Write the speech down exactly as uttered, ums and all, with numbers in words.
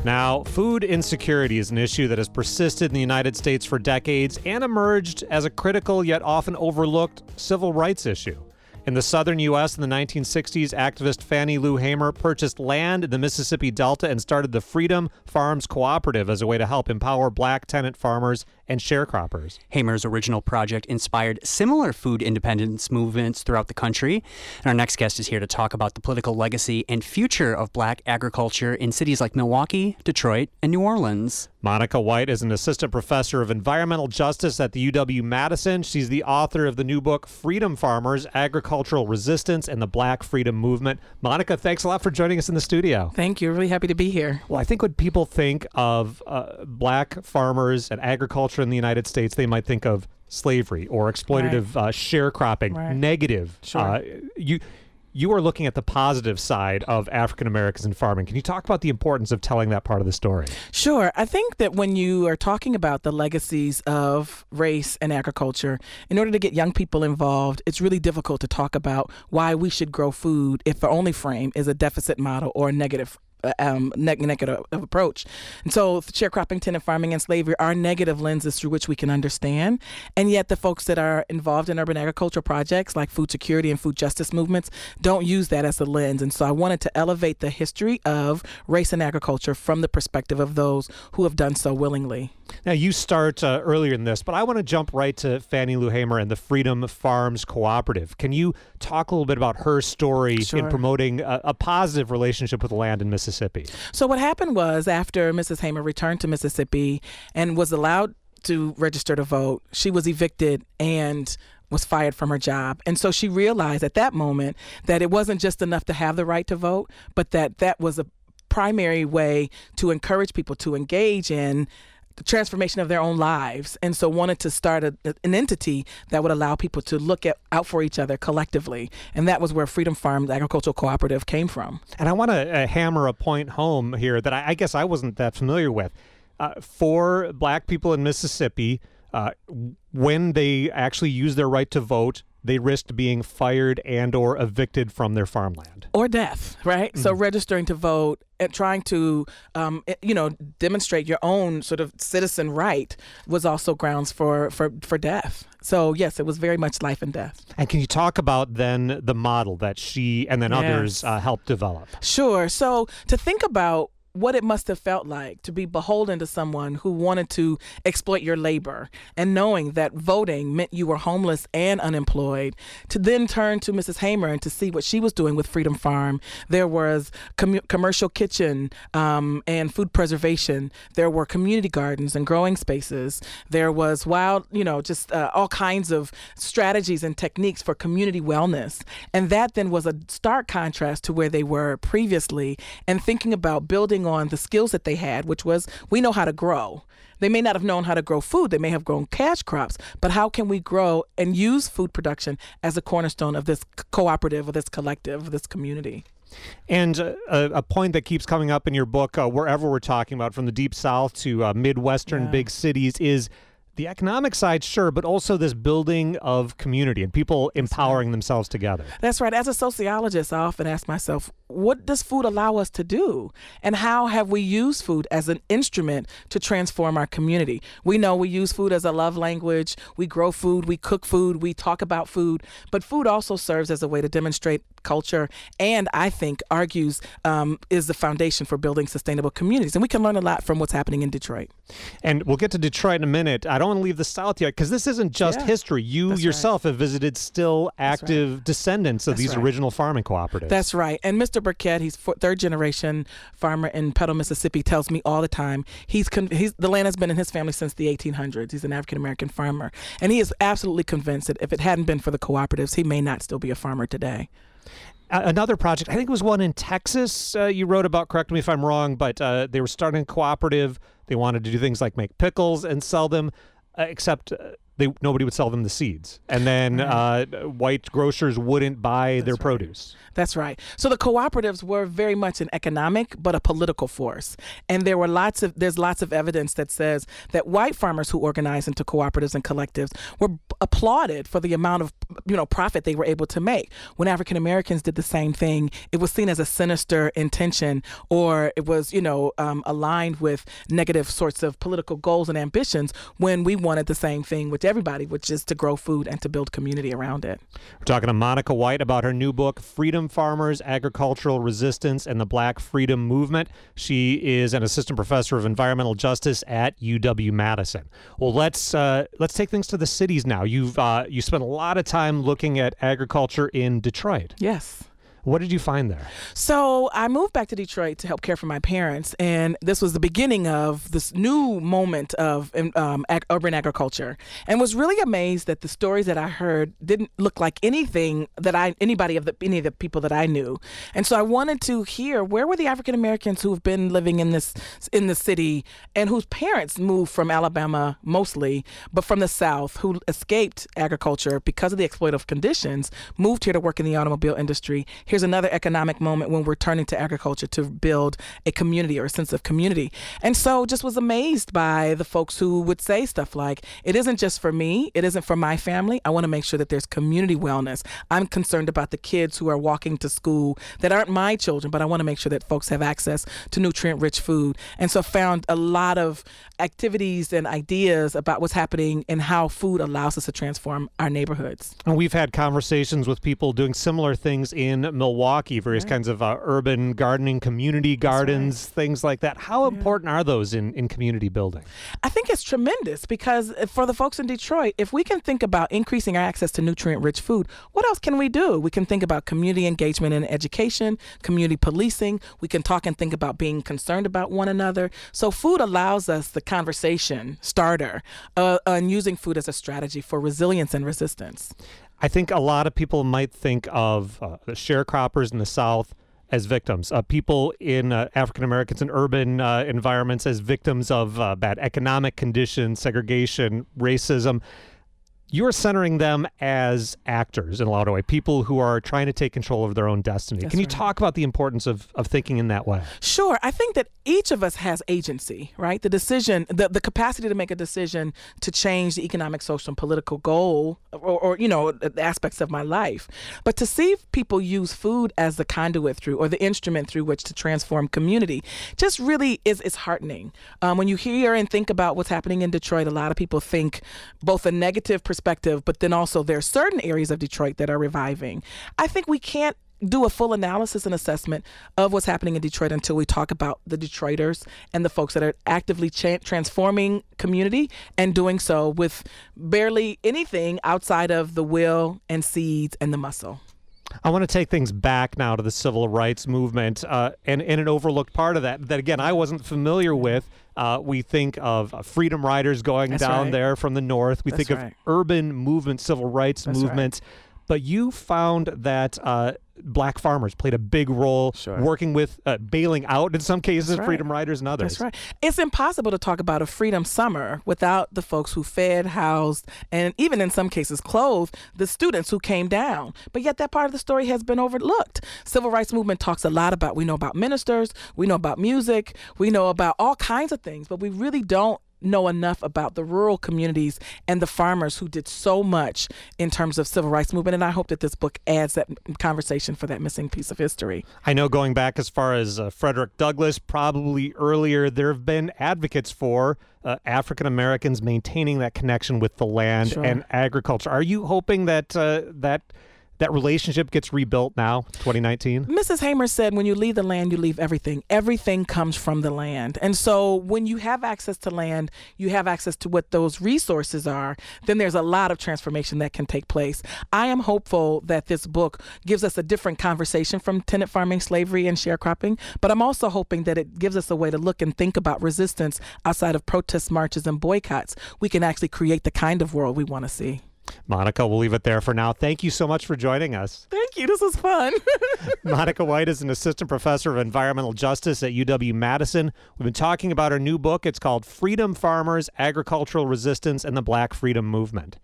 Now, food insecurity is an issue that has persisted in the United States for decades and emerged as a critical yet often overlooked civil rights issue. In the southern U S in the nineteen sixties, activist Fannie Lou Hamer purchased land in the Mississippi Delta and started the Freedom Farms Cooperative as a way to help empower black tenant farmers and sharecroppers. Hamer's original project inspired similar food independence movements throughout the country. And our next guest is here to talk about the political legacy and future of black agriculture in cities like Milwaukee, Detroit, and New Orleans. Monica White is an assistant professor of environmental justice at the U W-Madison. She's the author of the new book, Freedom Farmers, Agricultural Resistance and the Black Freedom Movement. Monica, thanks a lot for joining us in the studio. Thank you. Really happy to be here. Well, I think when people think of uh, black farmers and agriculture in the United States, they might think of slavery or exploitative right. uh, sharecropping, right. negative. Sure. Uh, you you are looking at the positive side of African Americans in farming. Can you talk about the importance of telling that part of the story? Sure. I think that when you are talking about the legacies of race and agriculture, in order to get young people involved, it's really difficult to talk about why we should grow food if the only frame is a deficit model or a negative Um, negative approach. And so sharecropping, tenant farming, and slavery are negative lenses through which we can understand. And yet the folks that are involved in urban agriculture projects like food security and food justice movements don't use that as a lens. And so I wanted to elevate the history of race and agriculture from the perspective of those who have done so willingly. Now, you start uh, earlier in this, but I want to jump right to Fannie Lou Hamer and the Freedom Farms Cooperative. Can you talk a little bit about her story Sure. in promoting a, a positive relationship with land in Mississippi? So what happened was after Missus Hamer returned to Mississippi and was allowed to register to vote, she was evicted and was fired from her job. And so she realized at that moment that it wasn't just enough to have the right to vote, but that that was a primary way to encourage people to engage in the transformation of their own lives, and so wanted to start a, an entity that would allow people to look at, out for each other collectively. And that was where Freedom Farms Agricultural Cooperative came from. And I want to uh, hammer a point home here that I, I guess I wasn't that familiar with. Uh, for black people in Mississippi, uh, when they actually use their right to vote, they risked being fired and or evicted from their farmland. Or death, right? Mm-hmm. So registering to vote and trying to, um, you know, demonstrate your own sort of citizen right was also grounds for, for, for death. So, yes, it was very much life and death. And can you talk about then the model that she and then yes. others uh, helped develop? Sure. So to think about what it must have felt like to be beholden to someone who wanted to exploit your labor, and knowing that voting meant you were homeless and unemployed, to then turn to Missus Hamer and to see what she was doing with Freedom Farm. There was com- commercial kitchen um, and food preservation. There were community gardens and growing spaces. There was wild, you know, just uh, all kinds of strategies and techniques for community wellness. And that then was a stark contrast to where they were previously, and thinking about building on the skills that they had, which was, we know how to grow. They may not have known how to grow food. They may have grown cash crops, but how can we grow and use food production as a cornerstone of this cooperative, of this collective, of this community? And uh, a, a point that keeps coming up in your book, uh, wherever we're talking about, from the Deep South to uh, Midwestern yeah. big cities, is the economic side, sure, but also this building of community and people That's empowering right. themselves together. That's right. As a sociologist, I often ask myself, what does food allow us to do? And how have we used food as an instrument to transform our community? We know we use food as a love language. We grow food, we cook food, we talk about food. But food also serves as a way to demonstrate culture, and I think argues um, is the foundation for building sustainable communities. And we can learn a lot from what's happening in Detroit. And we'll get to Detroit in a minute. I don't want to leave the South yet, because this isn't just yeah. history. You That's yourself right. have visited still active right. descendants of That's these right. original farming cooperatives. That's right. And Mister Burkett, he's for, third generation farmer in Petal, Mississippi, tells me all the time, he's, con- he's the land has been in his family since the eighteen hundreds. He's an African-American farmer. And he is absolutely convinced that if it hadn't been for the cooperatives, he may not still be a farmer today. Another project, I think it was one in Texas uh, you wrote about, correct me if I'm wrong, but uh, they were starting a cooperative. They wanted to do things like make pickles and sell them, uh, except uh, they nobody would sell them the seeds, and then uh, white grocers wouldn't buy That's their right. produce. That's right. So the cooperatives were very much an economic but a political force. And there were lots of there's lots of evidence that says that white farmers who organized into cooperatives and collectives were applauded for the amount of, you know, profit they were able to make. When African Americans did the same thing, it was seen as a sinister intention, or it was, you know, um, aligned with negative sorts of political goals and ambitions, when we wanted the same thing with everybody, which is to grow food and to build community around it. We're talking to Monica White about her new book, Freedom Farmers, Agricultural Resistance, and the Black Freedom Movement. She is an assistant professor of environmental justice at U W-Madison. Well, let's uh, let's take things to the cities now. You've uh, you spent a lot of time looking at agriculture in Detroit. Yes. What did you find there? So I moved back to Detroit to help care for my parents, and this was the beginning of this new moment of um, ag- urban agriculture, and was really amazed that the stories that I heard didn't look like anything that I anybody of the any of the people that I knew. And so I wanted to hear, where were the African Americans who have been living in this in the city and whose parents moved from Alabama mostly, but from the South, who escaped agriculture because of the exploitative conditions, moved here to work in the automobile industry. Here's another economic moment when we're turning to agriculture to build a community or a sense of community. And so just was amazed by the folks who would say stuff like, it isn't just for me, it isn't for my family. I want to make sure that there's community wellness. I'm concerned about the kids who are walking to school that aren't my children, but I want to make sure that folks have access to nutrient-rich food. And so found a lot of activities and ideas about what's happening and how food allows us to transform our neighborhoods. And we've had conversations with people doing similar things in Milwaukee, various Right. kinds of uh, urban gardening, community gardens, right. things like that. How Yeah. important are those in, in community building? I think it's tremendous, because for the folks in Detroit, if we can think about increasing our access to nutrient-rich food, what else can we do? We can think about community engagement in education, community policing. We can talk and think about being concerned about one another. So food allows us the conversation starter uh, and using food as a strategy for resilience and resistance. I think a lot of people might think of uh, the sharecroppers in the South as victims, uh, people in uh, African Americans in urban uh, environments as victims of uh, bad economic conditions, segregation, racism. You're centering them as actors in a lot of ways, people who are trying to take control of their own destiny. That's Can you right. talk about the importance of, of thinking in that way? Sure. I think that each of us has agency, right? The decision, the, the capacity to make a decision to change the economic, social, and political goal or, or, you know, the aspects of my life. But to see people use food as the conduit through or the instrument through which to transform community just really is, is heartening. Um, when you hear and think about what's happening in Detroit, a lot of people think both a negative perspective, but then also there are certain areas of Detroit that are reviving. I think we can't do a full analysis and assessment of what's happening in Detroit until we talk about the Detroiters and the folks that are actively cha- transforming community and doing so with barely anything outside of the will and seeds and the muscle. I want to take things back now to the civil rights movement uh, and, and an overlooked part of that that, again, I wasn't familiar with. Uh, we think of uh, freedom riders going That's down right. there from the north. We That's think right. of urban movement, civil rights That's movements. But you found that uh, black farmers played a big role Sure. working with uh, bailing out, in some cases, That's right. freedom riders and others. That's right. It's impossible to talk about a freedom summer without the folks who fed, housed, and even in some cases clothed the students who came down. But yet that part of the story has been overlooked. Civil rights movement talks a lot about, we know about ministers, we know about music, we know about all kinds of things, but we really don't know enough about the rural communities and the farmers who did so much in terms of civil rights movement. And I hope that this book adds that conversation for that missing piece of history. I know going back as far as uh, Frederick Douglass, probably earlier, there have been advocates for uh, African Americans maintaining that connection with the land Sure. and agriculture. Are you hoping that uh, that that relationship gets rebuilt now, twenty nineteen? Missus Hamer said, when you leave the land, you leave everything. Everything comes from the land. And so when you have access to land, you have access to what those resources are, then there's a lot of transformation that can take place. I am hopeful that this book gives us a different conversation from tenant farming, slavery, and sharecropping, but I'm also hoping that it gives us a way to look and think about resistance outside of protests, marches, and boycotts. We can actually create the kind of world we want to see. Monica, we'll leave it there for now. Thank you so much for joining us. Thank you. This was fun. Monica White is an assistant professor of environmental justice at U W-Madison. We've been talking about her new book. It's called Freedom Farmers, Agricultural Resistance, and the Black Freedom Movement.